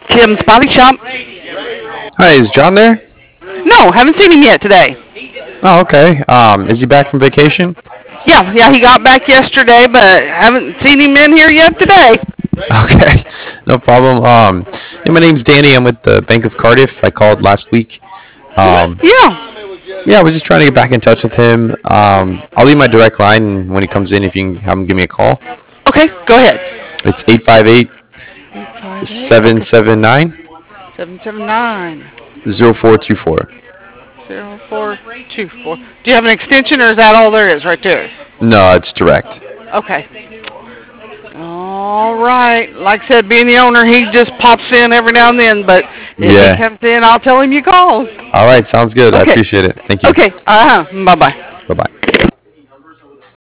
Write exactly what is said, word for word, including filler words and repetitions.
Kim's Body Shop. Hi, is John there? No, haven't seen him yet today. Oh, okay. Um, is he back from vacation? Yeah, yeah, he got back yesterday, but haven't seen him in here yet today. Okay, no problem. Um, yeah, my name's Danny. I'm with the Bank of Cardiff. I called last week. Um, Yeah. yeah, I was just trying to get back in touch with him. Um, I'll leave my direct line and when he comes in. If you can have him give me a call. Okay, go ahead. It's eight five eight, Eight five eight. seven Okay. seven nine, Seven seven nine zero four two four. zero four two four. Do you have an extension, or is that all there is right there? No, it's direct. Okay. All right. Like I said, being the owner, he just pops in every now and then. But if he Yeah. comes in, I'll tell him you called. All right, sounds good. I Okay. appreciate it. Thank you. Okay. Uh huh. Bye bye. Bye bye.